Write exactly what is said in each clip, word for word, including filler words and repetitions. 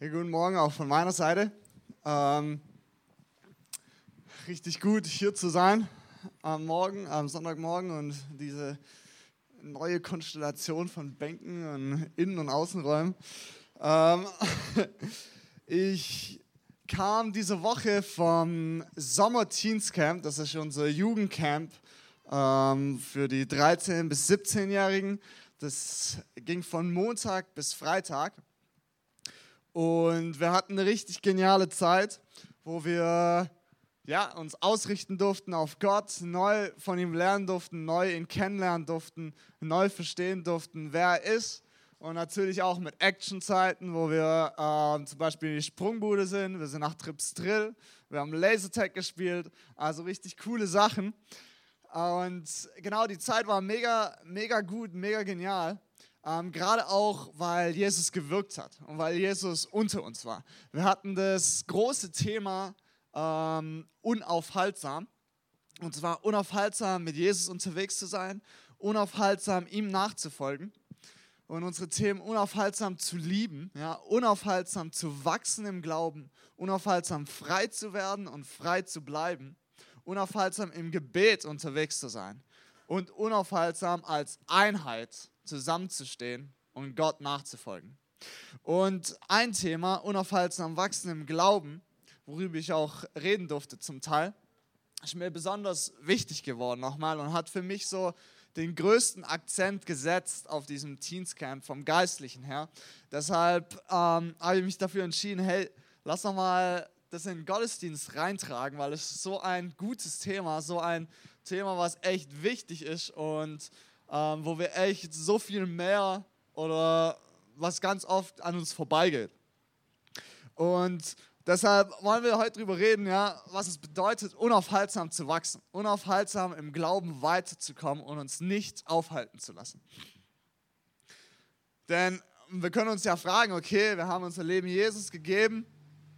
Ja, guten Morgen auch von meiner Seite. Ähm, richtig gut, hier zu sein am Morgen, am Sonntagmorgen und diese neue Konstellation von Bänken und Innen- und Außenräumen. Ähm, ich kam diese Woche vom Sommer Teens Camp, das ist unser Jugendcamp ähm, für die dreizehn- bis siebzehn-Jährigen. Das ging von Montag bis Freitag. Und wir hatten eine richtig geniale Zeit, wo wir ja, uns ausrichten durften auf Gott, neu von ihm lernen durften, neu ihn kennenlernen durften, neu verstehen durften, wer er ist. Und natürlich auch mit Actionzeiten, wo wir äh, zum Beispiel in die Sprungbude sind, wir sind nach Trips Drill, wir haben Lasertag gespielt, also richtig coole Sachen. Und genau, die Zeit war mega, mega gut, mega genial. Ähm, gerade auch, weil Jesus gewirkt hat und weil Jesus unter uns war. Wir hatten das große Thema ähm, unaufhaltsam. Und zwar unaufhaltsam mit Jesus unterwegs zu sein, unaufhaltsam ihm nachzufolgen. Und unsere Themen unaufhaltsam zu lieben, ja, unaufhaltsam zu wachsen im Glauben, unaufhaltsam frei zu werden und frei zu bleiben, unaufhaltsam im Gebet unterwegs zu sein und unaufhaltsam als Einheit zusammenzustehen und Gott nachzufolgen. Und ein Thema, unaufhaltsam wachsen im Glauben, worüber ich auch reden durfte zum Teil, ist mir besonders wichtig geworden nochmal und hat für mich so den größten Akzent gesetzt auf diesem Teens Camp vom Geistlichen her. Deshalb ähm, habe ich mich dafür entschieden, hey, lass doch mal das in den Gottesdienst reintragen, weil es so ein gutes Thema, so ein Thema, was echt wichtig ist und ähm, wo wir echt so viel mehr oder was ganz oft an uns vorbeigeht. Und deshalb wollen wir heute darüber reden, ja, was es bedeutet, unaufhaltsam zu wachsen, unaufhaltsam im Glauben weiterzukommen und uns nicht aufhalten zu lassen. Denn wir können uns ja fragen, okay, wir haben unser Leben Jesus gegeben,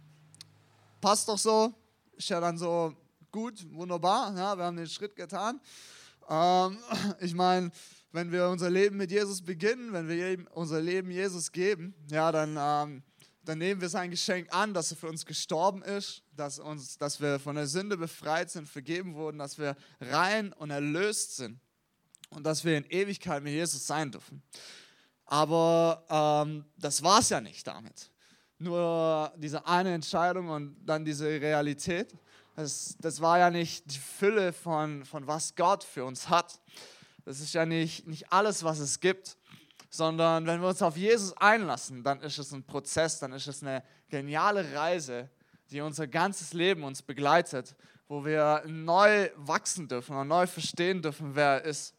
passt doch so, ist ja dann so gut, wunderbar, ja, wir haben den Schritt getan. Ähm, ich meine, wenn wir unser Leben mit Jesus beginnen, wenn wir unser Leben Jesus geben, ja, dann, ähm, dann nehmen wir sein Geschenk an, dass er für uns gestorben ist, dass, uns, dass wir von der Sünde befreit sind, vergeben wurden, dass wir rein und erlöst sind und dass wir in Ewigkeit mit Jesus sein dürfen. Aber ähm, das war es ja nicht damit. Nur diese eine Entscheidung und dann diese Realität, das, das war ja nicht die Fülle von, von was Gott für uns hat. Das ist ja nicht, nicht alles, was es gibt, sondern wenn wir uns auf Jesus einlassen, dann ist es ein Prozess, dann ist es eine geniale Reise, die unser ganzes Leben uns begleitet, wo wir neu wachsen dürfen und neu verstehen dürfen, wer er ist.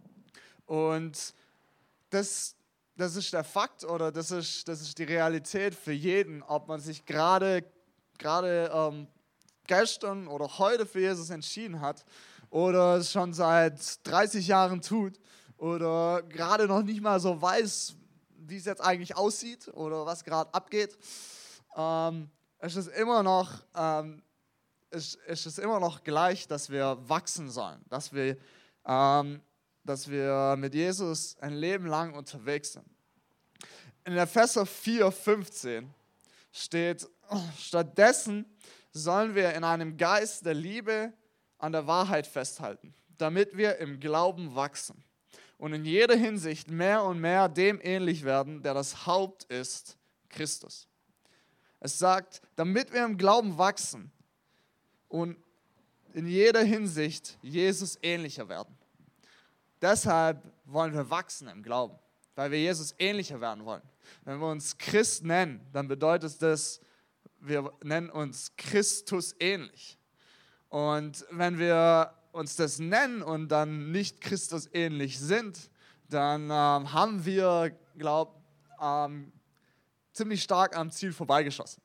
Und das, das ist der Fakt oder das ist, das ist die Realität für jeden, ob man sich gerade, gerade ähm, gestern oder heute für Jesus entschieden hat oder es schon seit dreißig Jahren tut oder gerade noch nicht mal so weiß, wie es jetzt eigentlich aussieht oder was gerade abgeht, ähm, ist es immer noch, ähm, ist, ist es immer noch gleich, dass wir wachsen sollen, dass wir, ähm, dass wir mit Jesus ein Leben lang unterwegs sind. In Epheser vier, fünfzehn steht, stattdessen sollen wir in einem Geist der Liebe an der Wahrheit festhalten, damit wir im Glauben wachsen und in jeder Hinsicht mehr und mehr dem ähnlich werden, der das Haupt ist, Christus. Es sagt, damit wir im Glauben wachsen und in jeder Hinsicht Jesus ähnlicher werden. Deshalb wollen wir wachsen im Glauben, weil wir Jesus ähnlicher werden wollen. Wenn wir uns Christ nennen, dann bedeutet das, wir nennen uns Christus ähnlich. Und wenn wir uns das nennen und dann nicht Christus ähnlich sind, dann ähm, haben wir, glaube ich, ähm, ziemlich stark am Ziel vorbeigeschossen.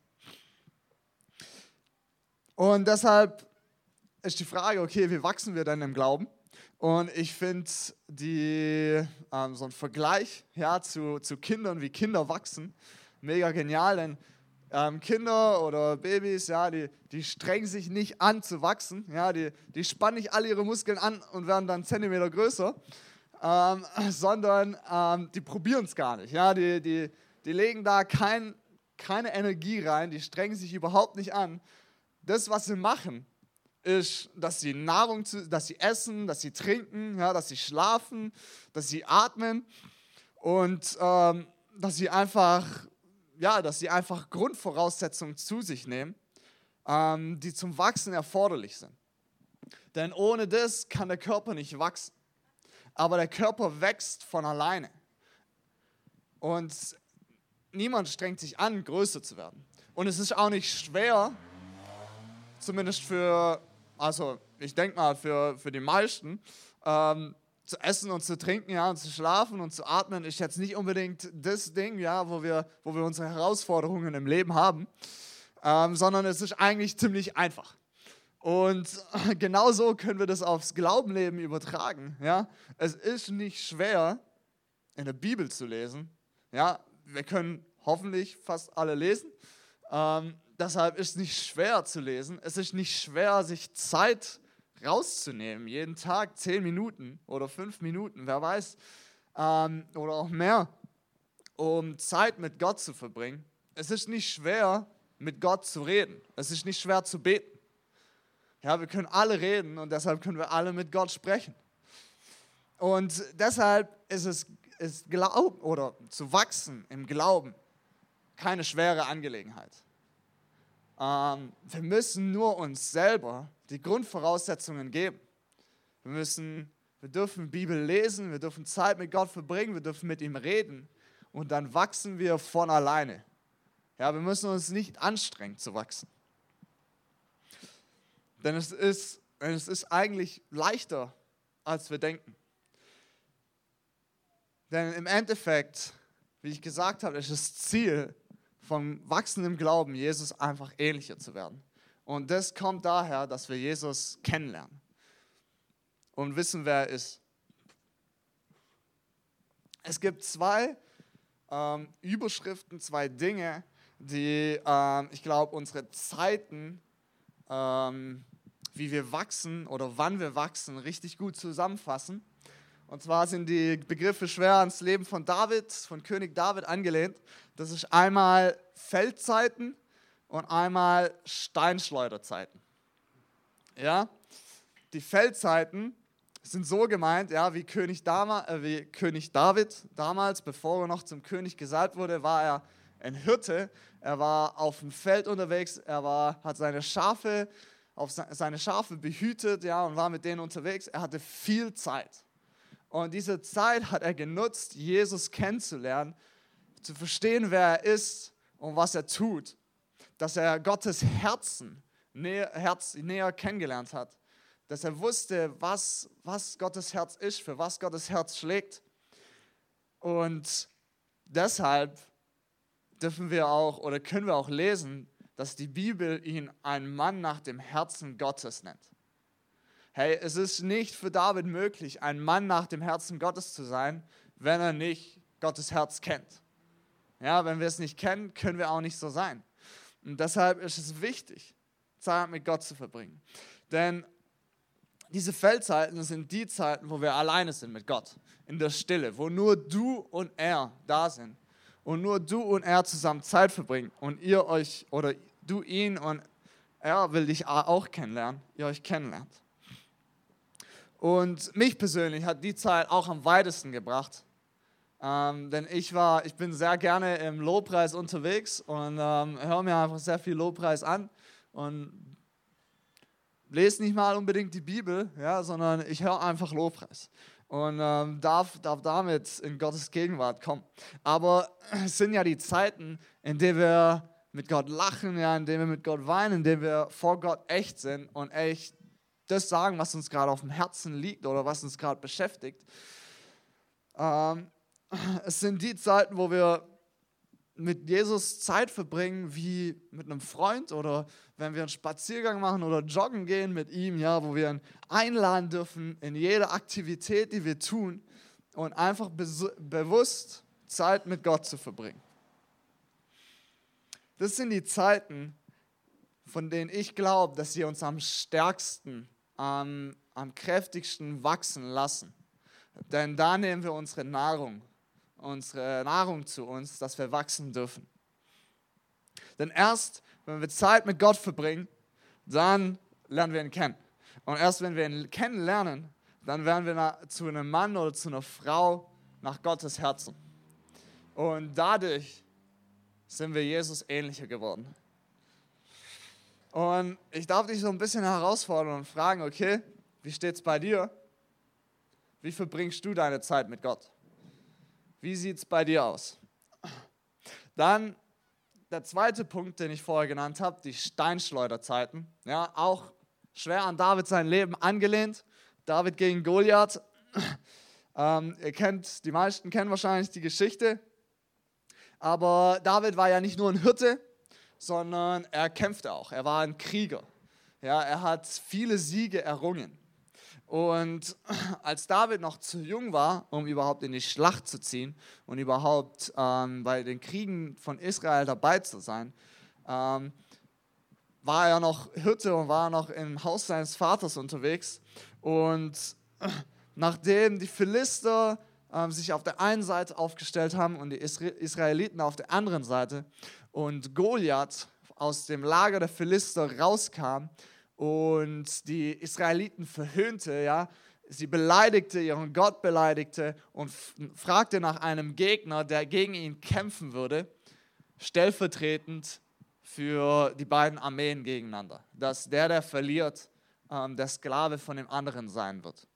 Und deshalb ist die Frage, okay, wie wachsen wir denn im Glauben? Und ich finde die ähm, so ein Vergleich ja, zu, zu Kindern, wie Kinder wachsen, mega genial, denn ähm, Kinder oder Babys, ja, die, die strengen sich nicht an zu wachsen, ja, die, die spannen nicht alle ihre Muskeln an und werden dann einen Zentimeter größer, ähm, sondern ähm, die probieren es gar nicht, ja, die, die, die legen da kein keine Energie rein, die strengen sich überhaupt nicht an. Das, was sie machen, ist, dass sie Nahrung, zu, dass sie essen, dass sie trinken, ja, dass sie schlafen, dass sie atmen und ähm, dass sie einfach, ja, dass sie einfach Grundvoraussetzungen zu sich nehmen, ähm, die zum Wachsen erforderlich sind. Denn ohne das kann der Körper nicht wachsen. Aber der Körper wächst von alleine. Und niemand strengt sich an, größer zu werden. Und es ist auch nicht schwer, zumindest für, also ich denke mal für, für die meisten, ähm, zu essen und zu trinken, ja, und zu schlafen und zu atmen, ist jetzt nicht unbedingt das Ding, ja, wo wir, wo wir unsere Herausforderungen im Leben haben, ähm, sondern es ist eigentlich ziemlich einfach. Und genauso können wir das aufs Glaubenleben übertragen. Ja? Es ist nicht schwer, in der Bibel zu lesen. Ja? Wir können hoffentlich fast alle lesen. Ähm, deshalb ist es nicht schwer zu lesen. Es ist nicht schwer, sich Zeit rauszunehmen. Jeden Tag zehn Minuten oder fünf Minuten, wer weiß. Ähm, oder auch mehr, um Zeit mit Gott zu verbringen. Es ist nicht schwer, mit Gott zu reden. Es ist nicht schwer zu beten. Ja, wir können alle reden und deshalb können wir alle mit Gott sprechen. Und deshalb ist es ist Glauben oder zu wachsen im Glauben keine schwere Angelegenheit. Ähm, wir müssen nur uns selber die Grundvoraussetzungen geben. Wir müssen, wir dürfen Bibel lesen, wir dürfen Zeit mit Gott verbringen, wir dürfen mit ihm reden und dann wachsen wir von alleine. Ja, wir müssen uns nicht anstrengen zu wachsen. Denn es ist, es ist eigentlich leichter, als wir denken. Denn im Endeffekt, wie ich gesagt habe, ist das Ziel vom wachsenden Glauben, Jesus einfach ähnlicher zu werden. Und das kommt daher, dass wir Jesus kennenlernen und wissen, wer er ist. Es gibt zwei ähm, Überschriften, zwei Dinge, die, ähm, ich glaube, unsere Zeiten, ähm, wie wir wachsen oder wann wir wachsen, richtig gut zusammenfassen. Und zwar sind die Begriffe schwer ans Leben von David, von König David angelehnt. Das ist einmal Feldzeiten und einmal Steinschleuderzeiten. Ja? Die Feldzeiten sind so gemeint, ja, wie König, Dama, äh, wie König David damals, bevor er noch zum König gesalbt wurde, war er ein Hirte. Er war auf dem Feld unterwegs, er war, hat seine Schafe auf seine Schafe behütet, ja, und war mit denen unterwegs. Er hatte viel Zeit. Und diese Zeit hat er genutzt, Jesus kennenzulernen, zu verstehen, wer er ist und was er tut. Dass er Gottes Herzen näher, Herz näher kennengelernt hat. Dass er wusste, was, was Gottes Herz ist, für was Gottes Herz schlägt. Und deshalb dürfen wir auch oder können wir auch lesen, dass die Bibel ihn einen Mann nach dem Herzen Gottes nennt. Hey, es ist nicht für David möglich, ein Mann nach dem Herzen Gottes zu sein, wenn er nicht Gottes Herz kennt. Ja, wenn wir es nicht kennen, können wir auch nicht so sein. Und deshalb ist es wichtig, Zeit mit Gott zu verbringen. Denn diese Feldzeiten sind die Zeiten, wo wir alleine sind mit Gott, in der Stille, wo nur du und er da sind. Und nur du und er zusammen Zeit verbringen und ihr euch, oder du ihn und er will dich auch kennenlernen, ihr euch kennenlernt. Und mich persönlich hat die Zeit auch am weitesten gebracht, ähm, denn ich war, ich bin sehr gerne im Lobpreis unterwegs und ähm, höre mir einfach sehr viel Lobpreis an und lese nicht mal unbedingt die Bibel, ja, sondern ich höre einfach Lobpreis. Und ähm, darf, darf damit in Gottes Gegenwart kommen. Aber es sind ja die Zeiten, in denen wir mit Gott lachen, ja, in denen wir mit Gott weinen, in denen wir vor Gott echt sind und echt das sagen, was uns gerade auf dem Herzen liegt oder was uns gerade beschäftigt. Ähm, es sind die Zeiten, wo wir mit Jesus Zeit verbringen wie mit einem Freund oder wenn wir einen Spaziergang machen oder joggen gehen mit ihm, ja, wo wir ihn einladen dürfen in jede Aktivität, die wir tun und einfach be- bewusst Zeit mit Gott zu verbringen. Das sind die Zeiten, von denen ich glaube, dass sie uns am stärksten, am, am kräftigsten wachsen lassen. Denn da nehmen wir unsere Nahrung, unsere Nahrung zu uns, dass wir wachsen dürfen. Denn erst, wenn wir Zeit mit Gott verbringen, dann lernen wir ihn kennen. Und erst wenn wir ihn kennenlernen, dann werden wir na, zu einem Mann oder zu einer Frau nach Gottes Herzen. Und dadurch sind wir Jesus ähnlicher geworden. Und ich darf dich so ein bisschen herausfordern und fragen, okay, wie steht es bei dir? Wie verbringst du deine Zeit mit Gott? Wie sieht es bei dir aus? Dann der zweite Punkt, den ich vorher genannt habe, die Steinschleuderzeiten. Ja, auch schwer an David sein Leben angelehnt. David gegen Goliath. Ähm, ihr kennt, die meisten kennen wahrscheinlich die Geschichte. Aber David war ja nicht nur ein Hirte, sondern er kämpfte auch. Er war ein Krieger. Ja, er hat viele Siege errungen. Und als David noch zu jung war, um überhaupt in die Schlacht zu ziehen und überhaupt ähm, bei den Kriegen von Israel dabei zu sein, ähm, war er noch Hirte und war noch im Haus seines Vaters unterwegs. Und nachdem die Philister ähm, sich auf der einen Seite aufgestellt haben und die Israeliten auf der anderen Seite und Goliath aus dem Lager der Philister rauskam, und die Israeliten verhöhnte, ja, sie beleidigte, ihren Gott beleidigte und fragte nach einem Gegner, der gegen ihn kämpfen würde, stellvertretend für die beiden Armeen gegeneinander. Dass der, der verliert, ähm, der Sklave von dem anderen sein wird.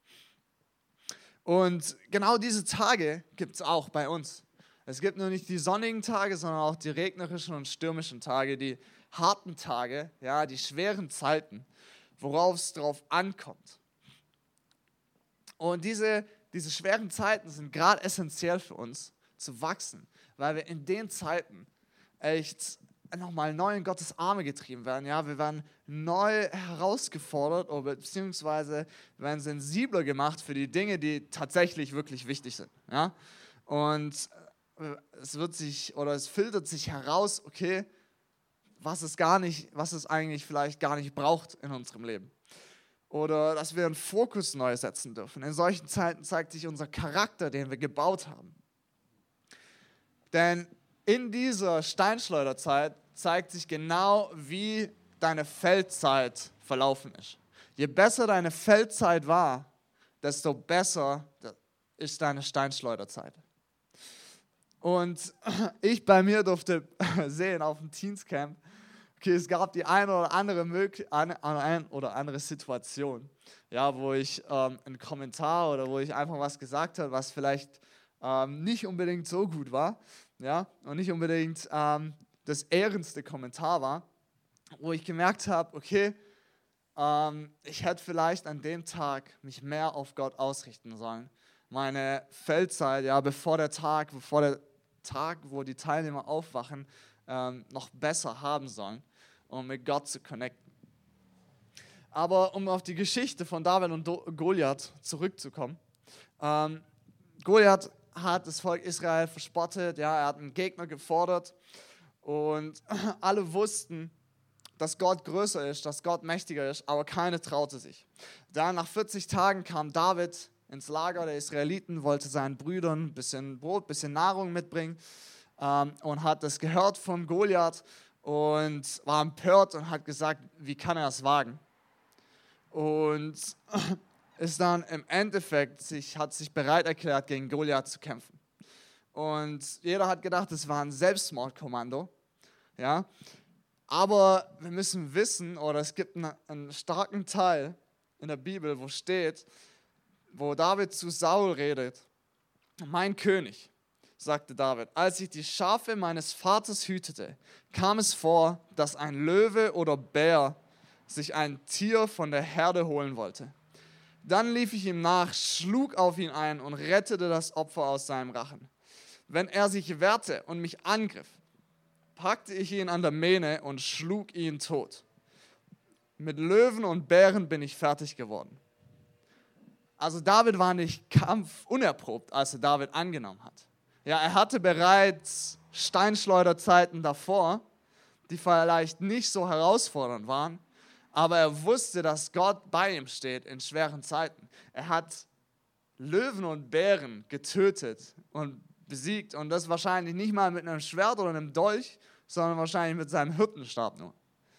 Und genau diese Tage gibt es auch bei uns. Es gibt nur nicht die sonnigen Tage, sondern auch die regnerischen und stürmischen Tage, die harten Tage, ja, die schweren Zeiten, worauf es drauf ankommt. Und diese, diese schweren Zeiten sind gerade essentiell für uns, zu wachsen, weil wir in den Zeiten echt nochmal neu in Gottes Arme getrieben werden. Ja, wir werden neu herausgefordert oder beziehungsweise werden sensibler gemacht für die Dinge, die tatsächlich wirklich wichtig sind. Ja? Und es wird sich oder es filtert sich heraus, okay, was es gar nicht, was es eigentlich vielleicht gar nicht braucht in unserem Leben. Oder dass wir einen Fokus neu setzen dürfen. In solchen Zeiten zeigt sich unser Charakter, den wir gebaut haben. Denn in dieser Steinschleuderzeit zeigt sich genau, wie deine Feldzeit verlaufen ist. Je besser deine Feldzeit war, desto besser ist deine Steinschleuderzeit. Und ich bei mir durfte sehen auf dem Teenscamp, okay, es gab die eine oder andere, Mög- eine, eine oder andere Situation, ja, wo ich ähm, einen Kommentar oder wo ich einfach was gesagt habe, was vielleicht ähm, nicht unbedingt so gut war, ja, und nicht unbedingt ähm, das ehrenste Kommentar war, wo ich gemerkt habe, okay, ähm, ich hätte vielleicht an dem Tag mich mehr auf Gott ausrichten sollen. Meine Feldzeit, ja, bevor der Tag, bevor der Tag, wo die Teilnehmer aufwachen, ähm, noch besser haben sollen, um mit Gott zu connecten. Aber um auf die Geschichte von David und Do- Goliath zurückzukommen. Ähm, Goliath hat das Volk Israel verspottet, ja, er hat einen Gegner gefordert und alle wussten, dass Gott größer ist, dass Gott mächtiger ist, aber keiner traute sich. Dann nach vierzig Tagen kam David ins Lager der Israeliten, wollte seinen Brüdern ein bisschen Brot, ein bisschen Nahrung mitbringen ähm, und hat das gehört von Goliath und war empört und hat gesagt, wie kann er es wagen? Und ist dann im Endeffekt, sich, hat sich bereit erklärt, gegen Goliath zu kämpfen. Und jeder hat gedacht, es war ein Selbstmordkommando. Ja? Aber wir müssen wissen, oder es gibt einen, einen starken Teil in der Bibel, wo steht, wo David zu Saul redet. Mein König, sagte David, als ich die Schafe meines Vaters hütete, kam es vor, dass ein Löwe oder Bär sich ein Tier von der Herde holen wollte. Dann lief ich ihm nach, schlug auf ihn ein und rettete das Opfer aus seinem Rachen. Wenn er sich wehrte und mich angriff, packte ich ihn an der Mähne und schlug ihn tot. Mit Löwen und Bären bin ich fertig geworden. Also David war nicht kampfunerprobt, als er David angenommen hat. Ja, er hatte bereits Steinschleuderzeiten davor, die vielleicht nicht so herausfordernd waren, aber er wusste, dass Gott bei ihm steht in schweren Zeiten. Er hat Löwen und Bären getötet und besiegt und das wahrscheinlich nicht mal mit einem Schwert oder einem Dolch, sondern wahrscheinlich mit seinem Hirtenstab nur.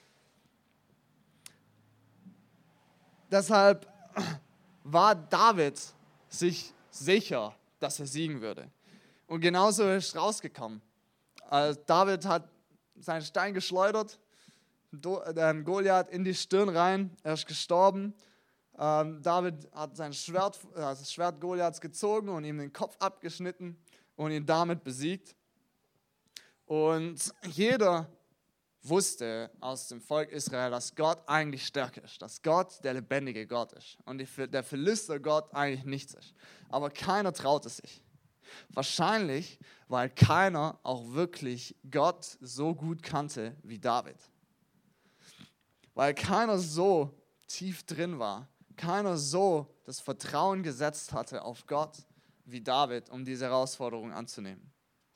Deshalb war David sich sicher, dass er siegen würde. Und genauso ist es rausgekommen. Also David hat seinen Stein geschleudert, Goliath in die Stirn rein, er ist gestorben. Ähm, David hat sein Schwert, also das Schwert Goliaths gezogen und ihm den Kopf abgeschnitten und ihn damit besiegt. Und jeder wusste aus dem Volk Israel, dass Gott eigentlich stärker ist, dass Gott der lebendige Gott ist und der Philister-Gott eigentlich nichts ist. Aber keiner traute sich. Wahrscheinlich, weil keiner auch wirklich Gott so gut kannte wie David. Weil keiner so tief drin war, keiner so das Vertrauen gesetzt hatte auf Gott wie David, um diese Herausforderung anzunehmen.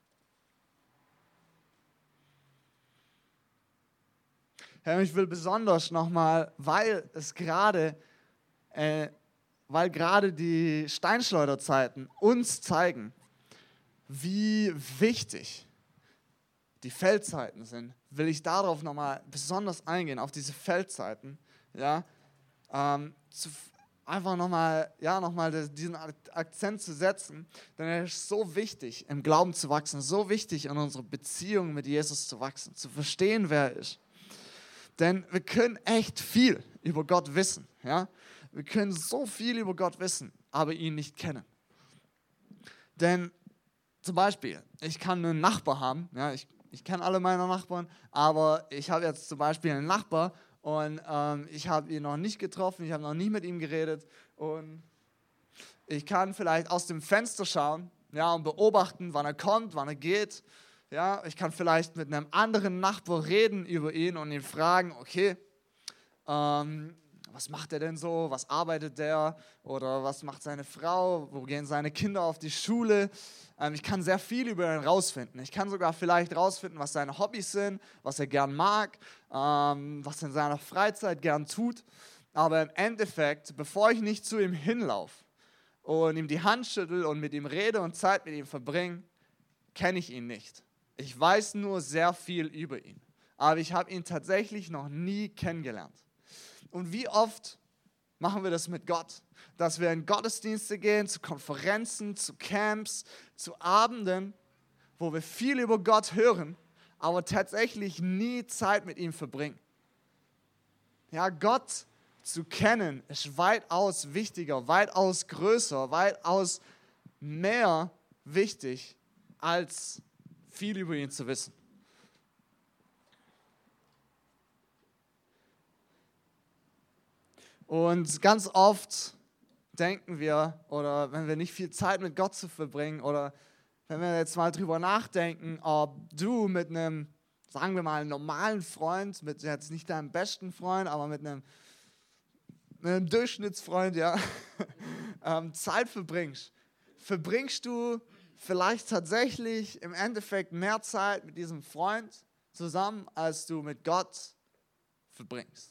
Herr, ich will besonders nochmal, weil es gerade, äh, weil gerade die Steinschleuderzeiten uns zeigen, wie wichtig die Feldzeiten sind, will ich darauf nochmal besonders eingehen, auf diese Feldzeiten, ja, ähm, zu, einfach nochmal, ja, nochmal diesen Akzent zu setzen, denn es ist so wichtig, im Glauben zu wachsen, so wichtig, in unserer Beziehung mit Jesus zu wachsen, zu verstehen, wer er ist. Denn wir können echt viel über Gott wissen, ja, wir können so viel über Gott wissen, aber ihn nicht kennen. Denn zum Beispiel, ich kann einen Nachbar haben, ja, ich, ich kenne alle meine Nachbarn, aber ich habe jetzt zum Beispiel einen Nachbar und ähm, ich habe ihn noch nicht getroffen, ich habe noch nie mit ihm geredet und ich kann vielleicht aus dem Fenster schauen, ja, und beobachten, wann er kommt, wann er geht. Ja, ich kann vielleicht mit einem anderen Nachbar reden über ihn und ihn fragen, okay, ähm, was macht er denn so, was arbeitet der oder was macht seine Frau, wo gehen seine Kinder auf die Schule. Ähm, ich kann sehr viel über ihn rausfinden. Ich kann sogar vielleicht rausfinden, was seine Hobbys sind, was er gern mag, ähm, was er in seiner Freizeit gern tut. Aber im Endeffekt, bevor ich nicht zu ihm hinlaufe und ihm die Hand schüttel und mit ihm rede und Zeit mit ihm verbringe, kenne ich ihn nicht. Ich weiß nur sehr viel über ihn, aber ich habe ihn tatsächlich noch nie kennengelernt. Und wie oft machen wir das mit Gott? Dass wir in Gottesdienste gehen, zu Konferenzen, zu Camps, zu Abenden, wo wir viel über Gott hören, aber tatsächlich nie Zeit mit ihm verbringen. Ja, Gott zu kennen ist weitaus wichtiger, weitaus größer, weitaus mehr wichtig, als viel über ihn zu wissen. Und ganz oft denken wir, oder wenn wir nicht viel Zeit mit Gott zu verbringen, oder wenn wir jetzt mal drüber nachdenken, ob du mit einem, sagen wir mal, normalen Freund, mit jetzt nicht deinem besten Freund, aber mit einem, mit einem Durchschnittsfreund, ja, ähm, Zeit verbringst, verbringst du vielleicht tatsächlich im Endeffekt mehr Zeit mit diesem Freund zusammen, als du mit Gott verbringst.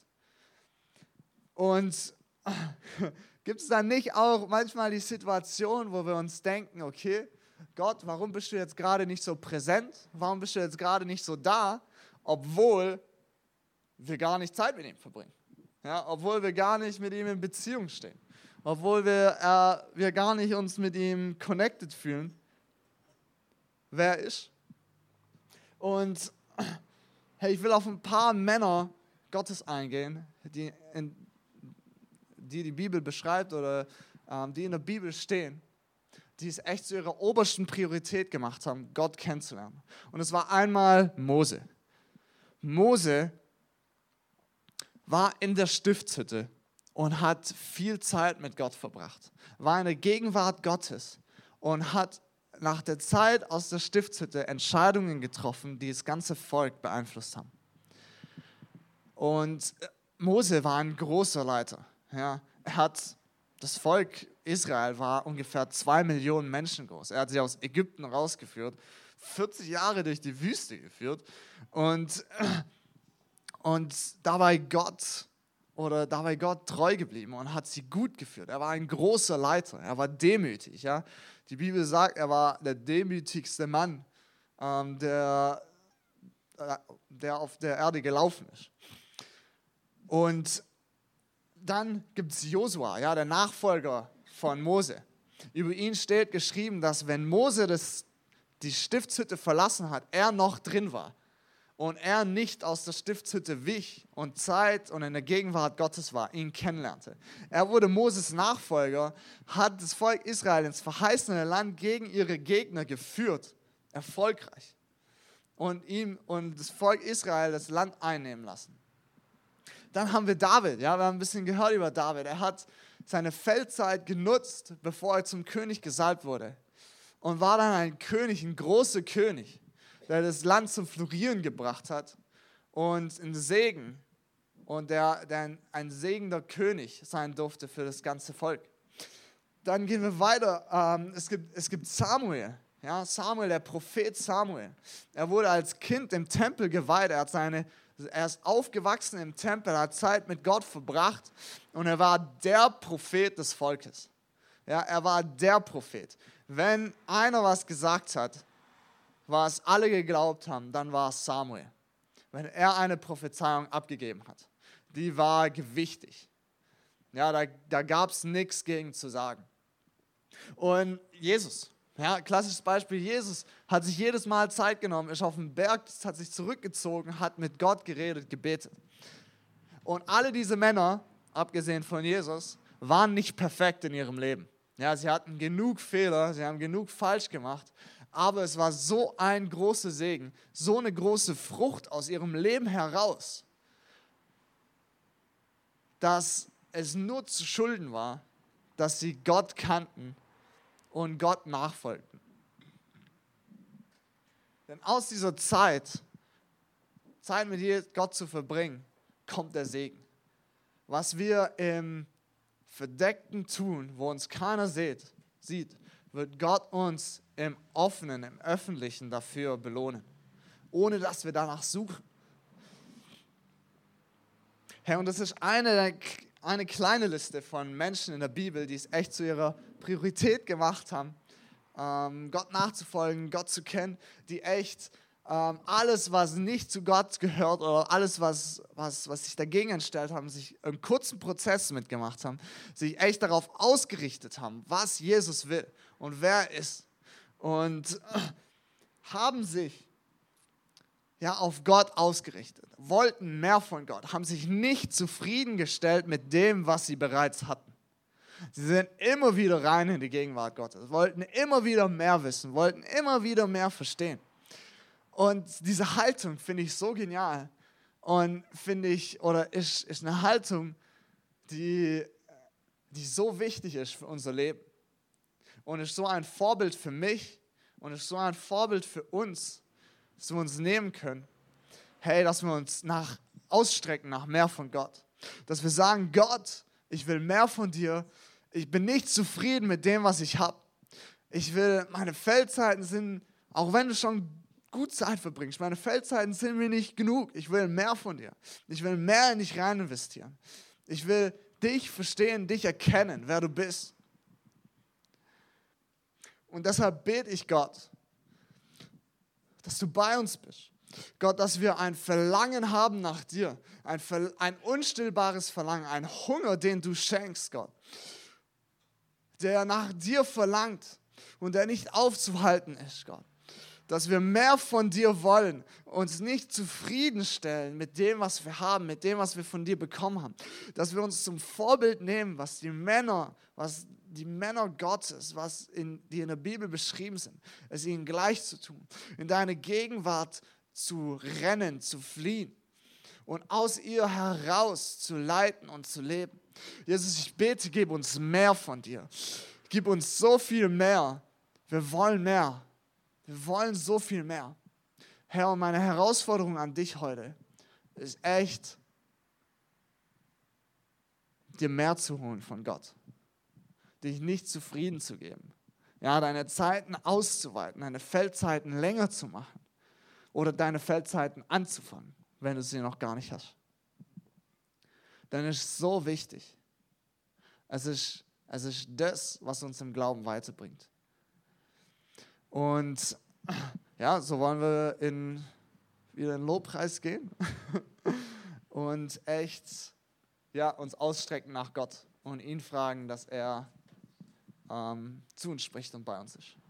Und gibt es dann nicht auch manchmal die Situation, wo wir uns denken, okay, Gott, warum bist du jetzt gerade nicht so präsent? Warum bist du jetzt gerade nicht so da, obwohl wir gar nicht Zeit mit ihm verbringen? Ja, obwohl wir gar nicht mit ihm in Beziehung stehen. Obwohl wir, äh, wir gar nicht uns mit ihm connected fühlen. Wer er ist. Und hey, ich will auf ein paar Männer Gottes eingehen, die in, die, die Bibel beschreibt oder ähm, die in der Bibel stehen, die es echt zu ihrer obersten Priorität gemacht haben, Gott kennenzulernen. Und es war einmal Mose. Mose war in der Stiftshütte und hat viel Zeit mit Gott verbracht, war in der Gegenwart Gottes und hat nach der Zeit aus der Stiftshütte Entscheidungen getroffen, die das ganze Volk beeinflusst haben. Und Mose war ein großer Leiter. Ja, er hat, das Volk Israel war ungefähr zwei Millionen Menschen groß. Er hat sie aus Ägypten rausgeführt, vierzig Jahre durch die Wüste geführt und, und dabei Gott oder dabei Gott treu geblieben und hat sie gut geführt. Er war ein großer Leiter, er war demütig. Ja. Die Bibel sagt, er war der demütigste Mann, ähm, der, der auf der Erde gelaufen ist. Und dann gibt es Josua, ja, der Nachfolger von Mose. Über ihn steht geschrieben, dass wenn Mose das, die Stiftshütte verlassen hat, er noch drin war und er nicht aus der Stiftshütte wich und Zeit und in der Gegenwart Gottes war, ihn kennenlernte. Er wurde Moses Nachfolger, hat das Volk Israel ins verheißene Land gegen ihre Gegner geführt, erfolgreich, und ihm und das Volk Israel das Land einnehmen lassen. Dann haben wir David, ja, wir haben ein bisschen gehört über David. Er hat seine Feldzeit genutzt, bevor er zum König gesalbt wurde, und war dann ein König, ein großer König, der das Land zum Florieren gebracht hat und ein Segen, und der, der ein, ein segnender König sein durfte für das ganze Volk. Dann gehen wir weiter. Ähm, es gibt, es gibt Samuel, ja, Samuel, der Prophet Samuel. Er wurde als Kind im Tempel geweiht. Er hat seine Er ist aufgewachsen im Tempel, hat Zeit mit Gott verbracht und er war der Prophet des Volkes. Ja, er war der Prophet. Wenn einer was gesagt hat, was alle geglaubt haben, dann war es Samuel. Wenn er eine Prophezeiung abgegeben hat, die war gewichtig. Ja, da, da gab es nichts gegen zu sagen. Und Jesus, ja, klassisches Beispiel, Jesus hat sich jedes Mal Zeit genommen, ist auf den Berg, hat sich zurückgezogen, hat mit Gott geredet, gebetet. Und alle diese Männer, abgesehen von Jesus, waren nicht perfekt in ihrem Leben. Ja, sie hatten genug Fehler, sie haben genug falsch gemacht, aber es war so ein großer Segen, so eine große Frucht aus ihrem Leben heraus, dass es nur zu schulden war, dass sie Gott kannten und Gott nachfolgten. Denn aus dieser Zeit, Zeit mit Gott zu verbringen, kommt der Segen. Was wir im Verdeckten tun, wo uns keiner sieht, sieht, wird Gott uns im Offenen, im Öffentlichen dafür belohnen, ohne dass wir danach suchen. Herr, und das ist eine, eine kleine Liste von Menschen in der Bibel, die es echt zu ihrer Priorität gemacht haben, ähm, Gott nachzufolgen, Gott zu kennen, die echt ähm, alles, was nicht zu Gott gehört oder alles, was, was, was sich dagegen entstellt haben, sich einen kurzen Prozess mitgemacht haben, sich echt darauf ausgerichtet haben, was Jesus will und wer er ist, und äh, haben sich ja, auf Gott ausgerichtet, wollten mehr von Gott, haben sich nicht zufriedengestellt mit dem, was sie bereits hatten. Sie sind immer wieder rein in die Gegenwart Gottes, wollten immer wieder mehr wissen, wollten immer wieder mehr verstehen. Und diese Haltung finde ich so genial und finde ich, oder ist, ist eine Haltung, die, die so wichtig ist für unser Leben und ist so ein Vorbild für mich und ist so ein Vorbild für uns, dass wir uns nehmen können, hey, dass wir uns nach, ausstrecken nach mehr von Gott. Dass wir sagen, Gott, ich will mehr von dir. Ich bin nicht zufrieden mit dem, was ich habe. Ich will, meine Feldzeiten sind, auch wenn du schon gut Zeit verbringst, meine Feldzeiten sind mir nicht genug. Ich will mehr von dir. Ich will mehr in dich rein investieren. Ich will dich verstehen, dich erkennen, wer du bist. Und deshalb bete ich Gott, dass du bei uns bist. Gott, dass wir ein Verlangen haben nach dir, ein, Ver- ein unstillbares Verlangen, ein Hunger, den du schenkst, Gott, der nach dir verlangt und der nicht aufzuhalten ist, Gott. Dass wir mehr von dir wollen, uns nicht zufriedenstellen mit dem, was wir haben, mit dem, was wir von dir bekommen haben. Dass wir uns zum Vorbild nehmen, was die Männer, was die Männer Gottes, was in, die in der Bibel beschrieben sind, es ihnen gleich zu tun, in deine Gegenwart zu rennen, zu fliehen und aus ihr heraus zu leiten und zu leben. Jesus, ich bete, gib uns mehr von dir. Gib uns so viel mehr. Wir wollen mehr. Wir wollen so viel mehr. Herr, und meine Herausforderung an dich heute ist echt, dir mehr zu holen von Gott. Dich nicht zufrieden zu geben. Ja, deine Zeiten auszuweiten, deine Feldzeiten länger zu machen. Oder deine Feldzeiten anzufangen, wenn du sie noch gar nicht hast. Denn es ist so wichtig. Es ist, es ist das, was uns im Glauben weiterbringt. Und ja, so wollen wir in wieder in den Lobpreis gehen und echt ja, uns ausstrecken nach Gott und ihn fragen, dass er ähm, zu uns spricht und bei uns ist.